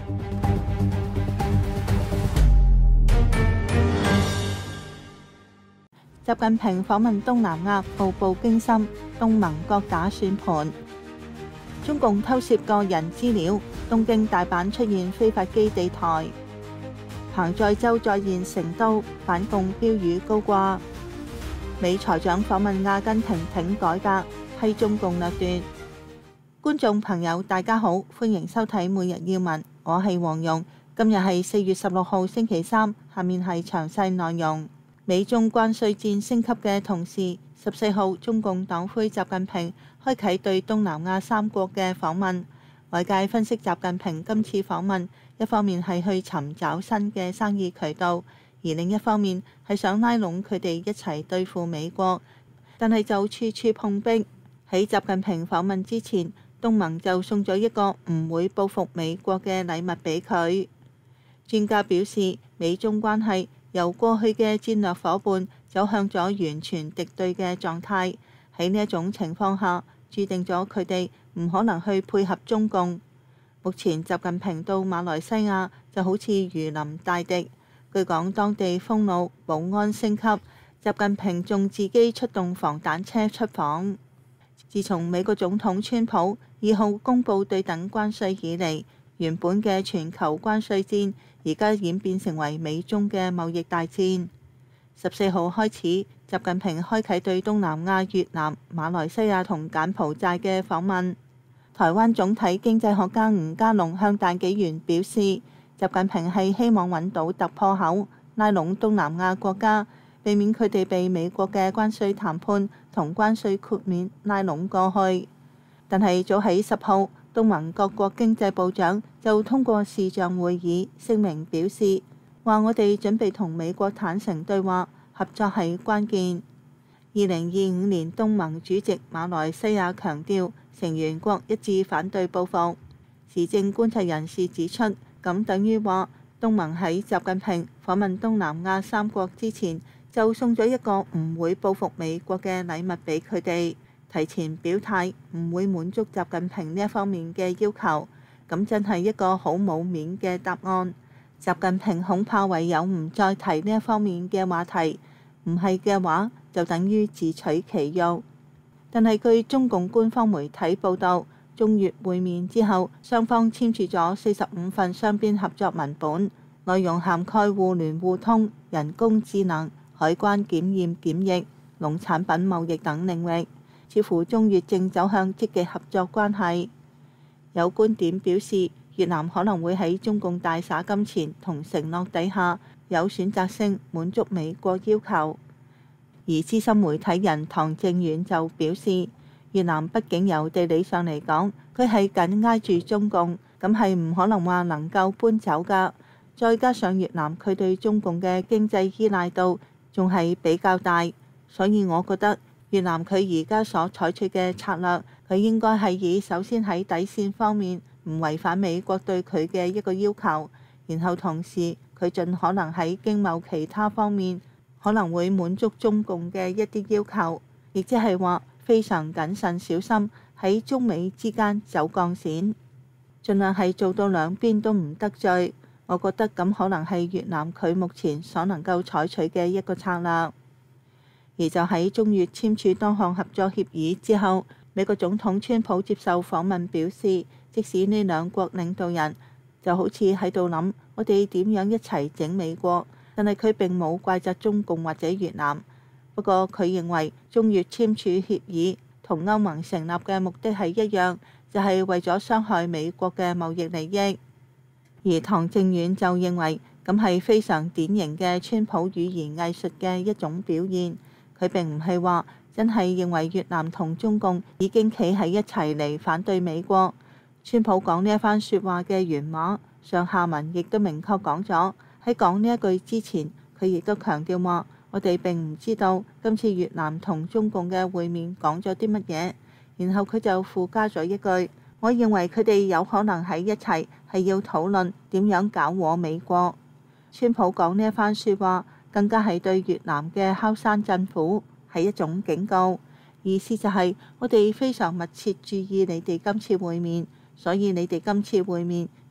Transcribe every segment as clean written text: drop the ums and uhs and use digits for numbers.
習近平訪問東南亞，步步驚心，東盟各打算盤。中共偷竊個人資料，東京大阪出現非法基地台。彭載舟再現成都，反共標語高掛。美財長訪問阿根廷挺改革，批中共掠奪。觀眾朋友大家好，歡迎收睇每日要聞，我係黃蓉。今日係4月16號星期三，下面係詳細內容。美中關稅戰升級嘅同時，14號中共黨魁習近平開啟對東南亞3國嘅訪問。外界分析習近平今次訪問，一方面係去尋找新嘅生意渠道，而另一方面係想拉攏佢哋一齊對付美國，但係就處處碰壁。喺習近平訪問之前，東盟就送咗一個唔會報復美國嘅禮物俾佢。專家表示，美中關係由過去嘅戰略夥伴走向咗完全敵對嘅狀態。喺呢一種情況下，注定咗佢哋唔可能去配合中共。目前習近平到馬來西亞就好似如臨大敵，據講當地封路、保安升級，習近平仲自己出動防彈車出訪。自從美國總統川普2號公布對等關稅以嚟，原本嘅全球關稅戰而家演變成為美中嘅貿易大戰。14號開始，習近平開啟對東南亞、越南、馬來西亞同柬埔寨嘅訪問。台灣總體經濟學家吳家龍向大紀元表示，習近平係希望揾到突破口，拉攏東南亞國家，避免佢哋被美國嘅關稅談判同關稅豁免拉攏過去。但係早喺10號，東盟各國經濟部長就通過視像會議聲明表示，話我哋準備同美國坦誠對話，合作係關鍵。2025年東盟主席馬來西亞強調，成員國一致反對報復。時政觀察人士指出，咁等於話東盟喺習近平訪問東南亞3國之前，就送咗一個唔會報復美國嘅禮物俾佢哋，提前表態唔會滿足習近平呢一方面嘅要求。咁真係一個好冇面嘅答案。習近平恐怕唯有唔再提呢一方面嘅話題，唔係嘅話就等於自取其辱。但係據中共官方媒體報導，中越會面之後，雙方簽署咗45份雙邊合作文本，內容涵蓋互聯互通、人工智能、海關檢驗檢疫、農產品貿易等領域，似乎中越正走向積極合作關係。有觀點表示，越南可能會喺中共大灑金錢同承諾底下，有選擇性滿足美國要求。而資深媒體人唐正遠就表示，越南畢竟由地理上嚟講，佢係緊挨住中共，咁係唔可能話能夠搬走㗎。再加上越南佢對中共嘅經濟依賴度仲係比較大，所以我覺得越南佢而家所採取嘅策略，佢應該係以首先喺底線方面唔違反美國對佢嘅一個要求，然後同時佢盡可能喺經貿其他方面可能會滿足中共嘅一啲要求，亦即係話非常謹慎小心喺中美之間走鋼線，盡量係做到兩邊都唔得罪。我覺得咁可能係越南佢目前所能夠採取嘅一個策略。而就喺中越簽署多項合作協議之後，美國總統川普接受訪問表示，即使呢兩國領導人就好似喺度諗我哋點樣一齊整美國，但係佢並冇怪責中共或者越南。不過佢認為中越簽署協議同歐盟成立嘅目的係一樣，就係為咗傷害美國嘅貿易利益。而唐正遠就認為咁係非常典型嘅川普語言藝術嘅一種表現。佢並唔係話真係認為越南同中共已經企喺一齊嚟反對美國。川普講呢一番説話嘅原話上下文亦都明確講咗。喺講呢一句之前，佢亦都強調話：我哋並唔知道今次越南同中共嘅會面講咗啲乜嘢。然後佢就附加咗一句：我認為佢哋有可能喺一齊係要討論點樣搞和美國。川普講呢一番説話，更加係對越南嘅敲山震虎，係一種警告。意思就係我哋非常密切注意你哋今次會面，所以你哋今次會面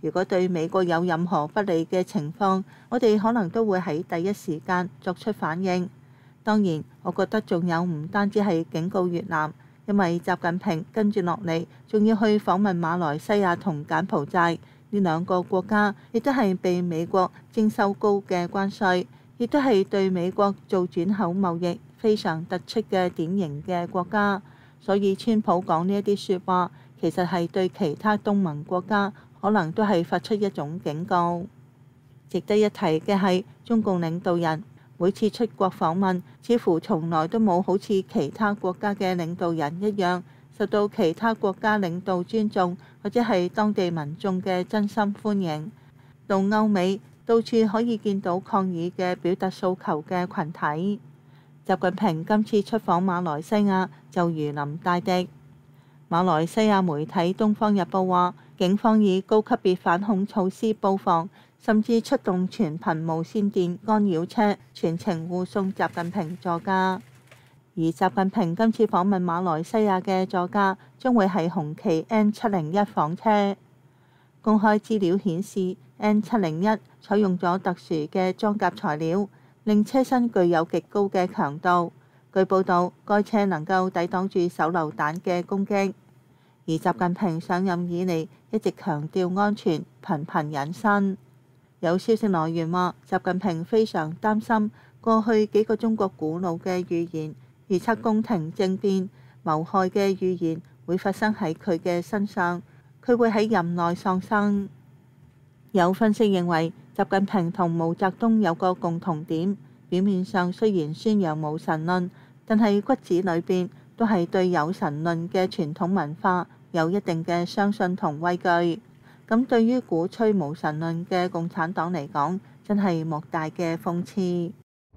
如果對美國有任何不利嘅情況，我哋可能都會喺第一時間作出反應。當然，我覺得仲有唔單止係警告越南，因為習近平跟住落嚟仲要去訪問馬來西亞同柬埔寨呢兩個國家，亦都係被美國徵收高嘅關稅，亦都係對美國做轉口貿易非常突出嘅典型嘅國家。所以川普講呢一啲説話，其實係對其他東盟國家可能都係發出一種警告。值得一提嘅係，中共領導人每次出國訪問，似乎從來都冇好似其他國家嘅領導人一樣受到其他國家領導尊重，或者係當地民眾嘅真心歡迎。到歐美，到處可以見到抗議嘅表達訴求嘅群體。習近平今次出訪馬來西亞就如臨大敵。馬來西亞媒體《東方日報》話，警方以高級別反恐措施布防，甚至出動全頻無線電干擾車全程護送習近平座駕。而習近平今次訪問馬來西亞嘅座駕將會係紅旗 N701 房車。公開資料顯示，N701 採用咗特殊嘅裝甲材料，令車身具有極高嘅強度。據報道，該車能夠抵擋住手榴彈嘅攻擊。而習近平上任以嚟一直強調安全，頻頻引申。有消息來源話，習近平非常擔心過去幾個中國古老嘅預言，預測宮廷政變、謀害嘅預言會發生喺佢嘅身上，佢會喺任內喪生。有分析認為，習近平同毛澤東有個共同點，表面上雖然宣揚無神論，但係骨子裏邊都係對有神論嘅傳統文化有一定嘅相信同畏懼。咁對於鼓吹無神論嘅共產黨嚟講，真係莫大嘅諷刺。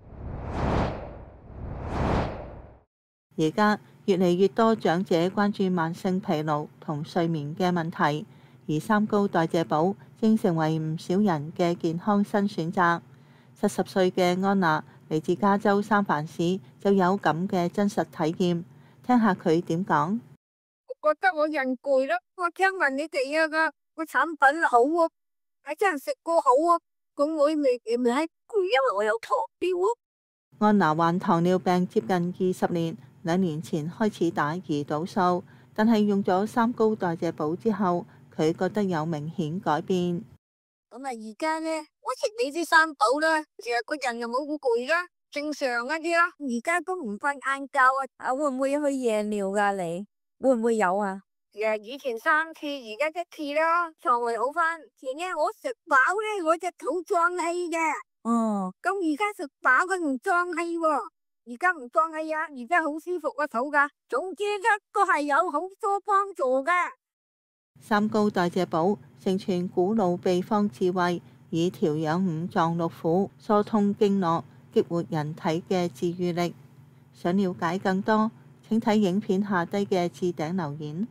而家越嚟越多長者關注慢性疲勞同睡眠嘅問題，而三高代謝寶正成為唔少人嘅健康新選擇。70歲嘅安娜嚟自加州三藩市，就有咁嘅真實體驗，聽下佢點講。 我覺得我人攰啦，我聽聞你哋個產品好啊，係真係食過好啊，咁我咪係攰，因為我有糖尿啊。 安娜患糖尿病接近20年，2年前開始打胰島素，但係用咗三高代謝寶之後，佢覺得有明顯改變。 咁啊，而家呢，我食你啲三寶啦，成日個人又冇咁攰啦，正常一啲啦。而家都唔瞓晏覺啊，會唔會去夜尿噶？你會唔會有啊？以前3次，而家1次啦，腸胃好翻。前呢，我食飽咧，我隻肚脹氣嘅。哦，咁而家食飽佢唔脹氣喎，而家唔脹氣啊，而家好舒服個肚噶。總之一個係有好多幫助噶。 三高代謝寶承傳古老秘方智慧，以調養五臟六腑、疏通經絡、激活人體嘅治癒力。想了解更多，請睇影片下低嘅置頂留言。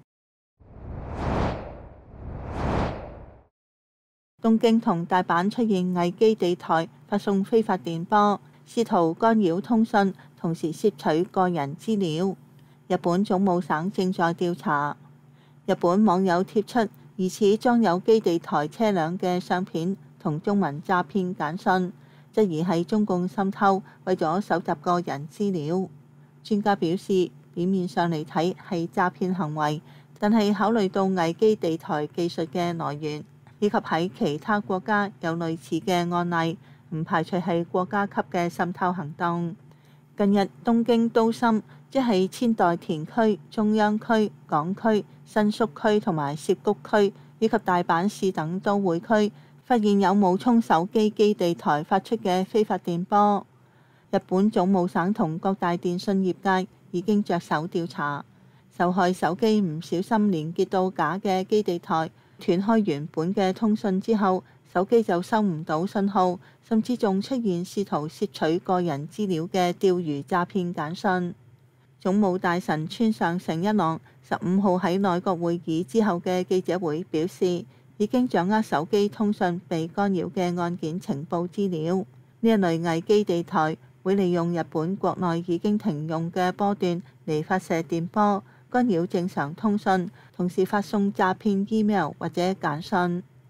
東京同大阪出現偽基地台發送非法電波，試圖干擾通訊，同時攝取個人資料。日本總務省正在調查。日本網友貼出疑似裝有基地台車輛嘅相片同中文詐騙簡訊，質疑係中共滲透，為咗搜集個人資料。專家表示，表面上嚟睇係詐騙行為，但係考慮到偽基地台技術嘅來源，以及喺其他國家有類似嘅案例，唔排除係國家級嘅滲透行動。近日，東京都心，即係千代田區、中央區、港區、新宿區同埋涉谷區，以及大阪市等都會區，發現有冒充手機基地台發出嘅非法電波。日本總務省同各大電信業界已經着手調查，受害手機唔小心連結到假嘅基地台，斷開原本嘅通訊之後，手機就收唔到信號，甚至仲出現試圖竊取個人資料嘅釣魚詐騙簡訊。總務大臣村上誠一郎15號喺內閣會議之後嘅記者會表示，已經掌握手機通訊被干擾嘅案件情報資料。呢一類偽基地台會利用日本國內已經停用嘅波段嚟發射電波，干擾正常通訊，同時發送詐騙 email 或者簡訊。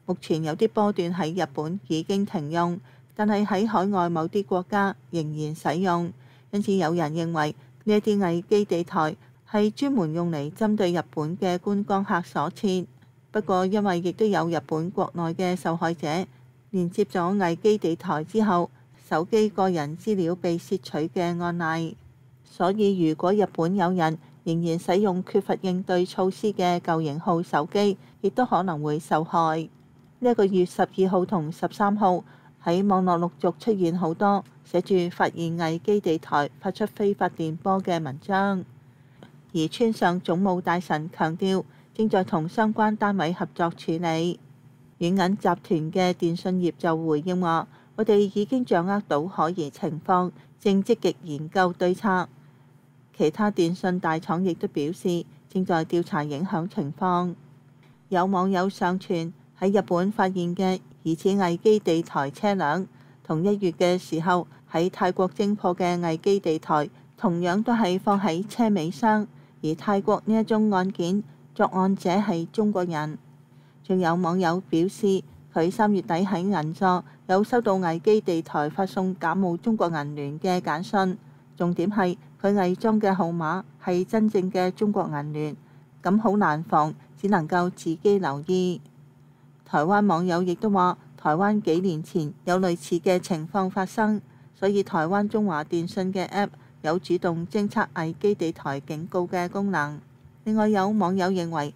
目前有啲波段喺日本已經停用，但係喺海外某啲國家仍然使用，因此有人認為呢一啲偽基地台係專門用嚟針對日本嘅觀光客所設。不過因為亦都有日本國內嘅受害者連接咗偽基地台之後，手機個人資料被竊取嘅案例，所以如果日本有人仍然使用缺乏應對措施嘅舊型號手機，亦都可能會受害。呢一個月12號同13號喺網絡陸續出現好多寫住發現偽基地台發出非法電波嘅文章，而村上總務大臣強調正在同相關單位合作處理。軟銀集團嘅電信業就回應話：我哋已經掌握到可疑情況，正積極研究對策。其他電信大廠亦都表示正在調查影響情況。有網友上傳喺日本發現嘅疑似偽基地台車輛，同1月嘅時候喺泰國偵破嘅偽基地台，同樣都係放喺車尾箱，而泰國呢一宗案件作案者係中國人。仲有網友表示，佢3月底喺銀座有收到偽基地台發送假冒中國銀聯嘅簡訊，重點係佢偽裝嘅號碼係真正嘅中國銀聯，咁好難防，只能夠自己留意。台灣網友亦都話，台灣幾年前有類似嘅情況發生，所以台灣中華電信嘅 App 有主動偵測偽基地台警告嘅功能。另外有網友認為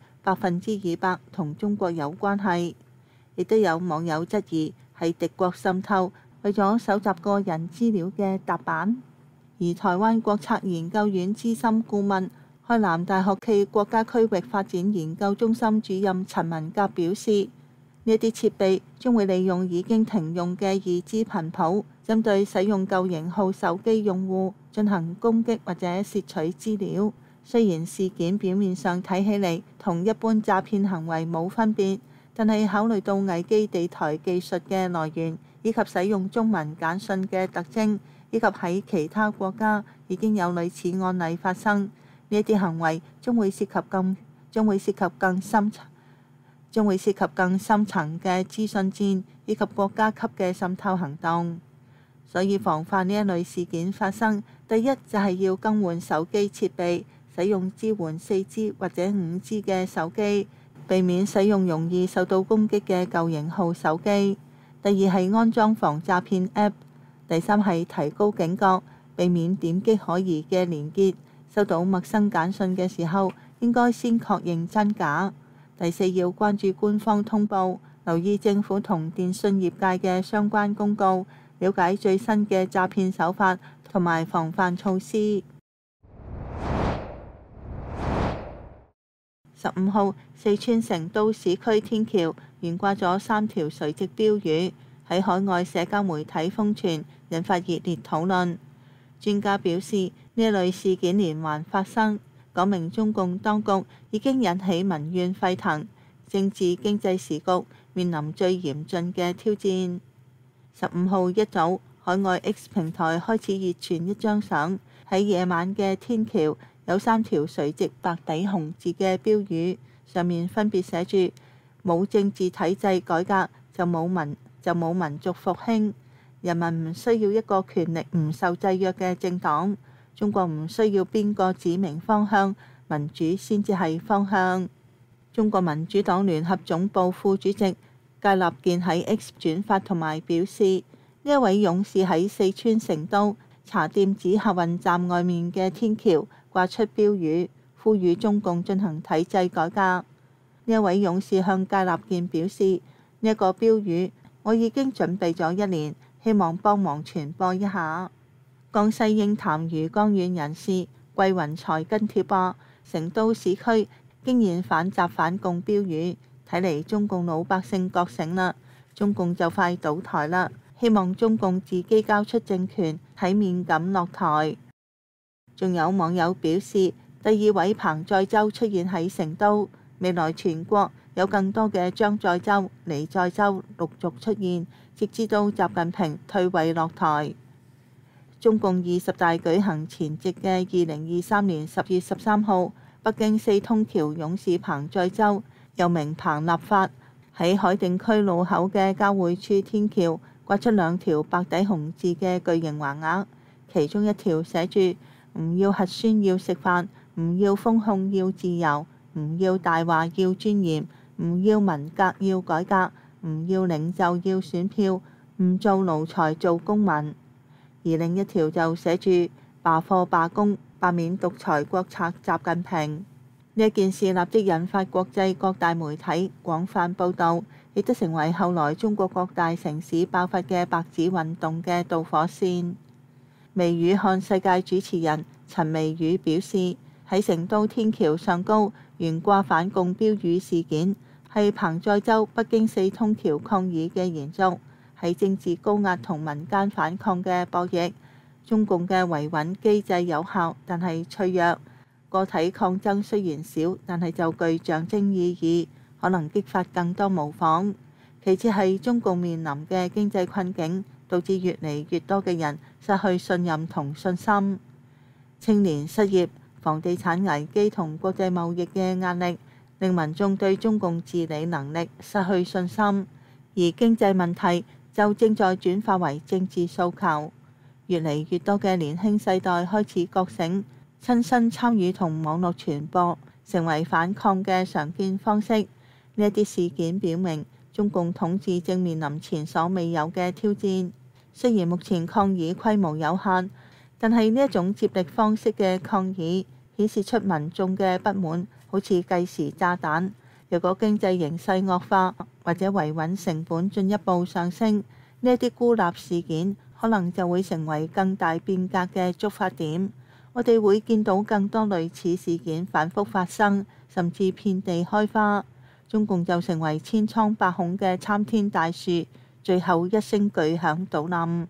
200%同中國有關係，亦都有網友質疑係敵國滲透，為咗搜集個人資料嘅踏板。而台灣國策研究院資深顧問、開南大學暨國家區域發展研究中心主任陳文甲表示，呢啲設備將會利用已經停用嘅2G 頻譜，針對使用舊型號手機用戶進行攻擊或者竊取資料。雖然事件表面上睇起嚟同一般詐騙行為冇分別，但係考慮到偽基地台技術嘅來源，以及使用中文簡訊嘅特徵，以及喺其他國家已經有類似案例發生，呢一啲行為將會涉及更深層嘅資訊戰，以及國家級嘅滲透行動。所以防範呢一類事件發生，第一就係要更換手機設備，使用支援4G 或者5G 嘅手機，避免使用容易受到攻擊嘅舊型號手機。第二係安裝防詐騙 App。第三係提高警覺，避免點擊可疑嘅連結。收到陌生簡訊嘅時候，應該先確認真假。第四要關注官方通報，留意政府同電信業界嘅相關公告，了解最新嘅詐騙手法同埋防範措施。15號，四川成都市區天橋懸掛咗3條垂直標語，喺海外社交媒體瘋傳，引發熱烈討論。專家表示，呢一類事件連環發生，講明中共當局已經引起民怨沸騰，政治經濟時局面臨最嚴峻嘅挑戰。15號一早，海外 X 平台開始熱傳一張相，喺夜晚嘅天橋有3條垂直白底紅字嘅標語，上面分別寫住：冇政治體制改革就冇民族復興，人民唔需要一個權力唔受制約嘅政黨，中國唔需要邊個指明方向，民主先至係方向。中國民主黨聯合總部副主席芥立健喺 X 轉發同埋表示，呢一位勇士喺四川成都茶店子客運站外面嘅天橋掛出標語，呼籲中共進行體制改革。呢一位勇士向芥立健表示，呢一個標語我已經準備咗1年，希望幫忙傳播一下。江西英潭魚江縣人士桂雲才跟帖話，成都市區竟然反習反共標語，睇嚟中共老百姓覺醒啦，中共就快倒台啦，希望中共自己交出政權，體面咁落台。仲有網友表示，第2位彭載舟出現喺成都，未來全國有更多嘅張載舟、李載舟陸續出現，直至到習近平退位落台。中共20大舉行前夕嘅2023年10月13號，北京4通橋勇士彭載舟，又名彭立發， 喺海定區路口嘅交匯處天橋掛出2條白底紅字嘅巨型橫額，其中一條寫住唔要核酸要食飯，唔要封控要自由，唔要大話要尊嚴，唔要文革要改革，唔要領袖要選票，唔做奴才做公民。而另一條就寫住罷課罷工，罷免獨裁國賊習近平。呢一件事立即引發國際各大媒體廣泛報導，亦都成為後來中國各大城市爆發嘅白紙運動嘅導火線。微語看世界主持人陳微宇表示，喺成都天橋上高懸掛反共標語事件，係彭載舟北京4通橋抗議嘅延續，係政治高壓同民間反抗嘅博弈。中共嘅維穩機制有效，但係脆弱。個體抗爭雖然少，但係就具象徵意義，可能激發更多模仿。其次係中共面臨嘅經濟困境，導致越嚟越多嘅人失去信任同信心。青年失業、房地產危機同國際貿易嘅壓力，令民眾對中共治理能力失去信心，而經濟問題就正在轉化為政治訴求。越嚟越多嘅年輕世代開始覺醒，親身參與同網絡傳播成為反抗嘅常見方式。呢一啲事件表明，中共統治正面臨前所未有嘅挑戰。雖然目前抗議規模有限，但係呢一種接力方式嘅抗議顯示出民眾嘅不滿，好似計時炸彈。若果經濟形勢惡化或者維穩成本進一步上升，呢一啲孤立事件可能就會成為更大變革嘅觸發點。我哋會見到更多類似事件反覆發生，甚至遍地開花。中共就成為千瘡百孔嘅參天大樹，最後一聲巨響倒冧。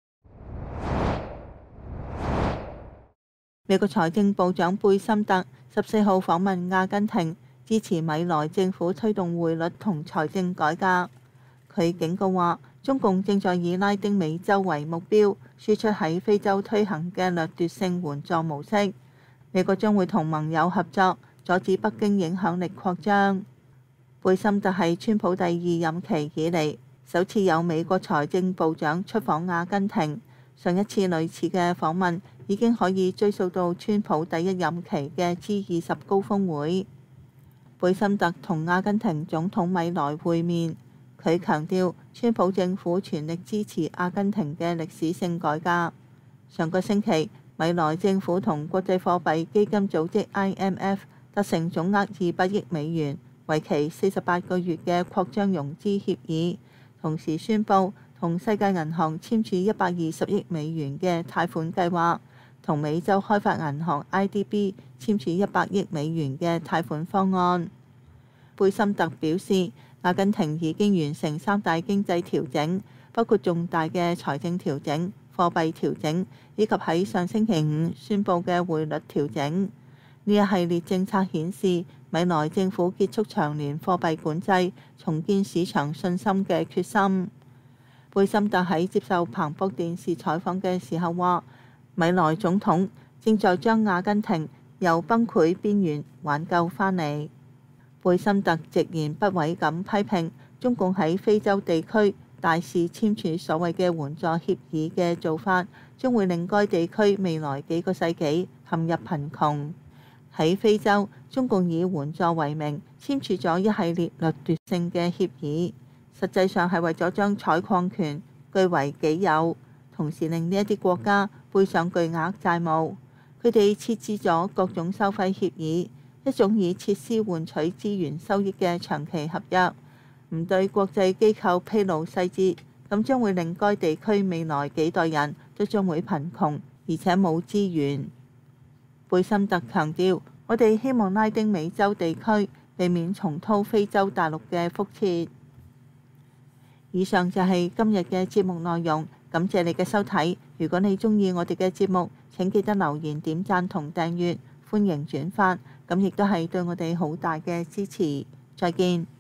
美國財政部長貝森特14號訪問阿根廷，支持米萊政府推動匯率同財政改革。佢警告話，中共正在以拉丁美洲為目標，輸出喺非洲推行嘅掠奪性援助模式。美國將會同盟友合作，阻止北京影響力擴張。貝森特係川普第2任期以嚟首次有美國財政部長出訪阿根廷，上一次類似嘅訪問已經可以追溯到川普第1任期嘅 G20 高峰會。貝森特同阿根廷總統米萊會面。佢強調，川普政府全力支持阿根廷嘅歷史性改革。上個星期，米萊政府同國際貨幣基金組織 IMF 達成總額200億美元、為期48個月嘅擴張融資協議，同時宣布同世界銀行簽署120億美元嘅貸款計劃，同美洲開發銀行 IDB 簽署100億美元嘅貸款方案。貝森特表示，阿根廷已經完成3大經濟調整，包括重大嘅財政調整、貨幣調整，以及喺上星期5宣布嘅匯率調整。呢一系列政策顯示，米萊政府結束長年貨幣管制、重建市場信心嘅決心。貝森特喺接受彭博電視採訪嘅時候話，米萊總統正在將阿根廷由崩潰邊緣挽救返嚟。貝森特直言不諱咁批評中共喺非洲地區大肆簽署所謂嘅援助協議嘅做法，將會令該地區未來幾個世紀陷入貧窮。喺非洲，中共以援助為名簽署咗一系列掠奪性嘅協議，實際上係為咗將採礦權據為己有，同時令呢一啲國家背上巨額債務。佢哋設置咗各種收費協議，一種以設施換取資源收益嘅長期合約，唔對國際機構披露細節，咁將會令該地區未來幾代人都將會貧窮，而且冇資源。貝森特強調，我哋希望拉丁美洲地區避免重蹈非洲大陸嘅覆轍。以上就係今日嘅節目內容，感謝你嘅收睇。如果你鍾意我哋嘅節目，請記得留言、點讚同訂閱，歡迎轉發，咁亦都係對我哋好大嘅支持。再見。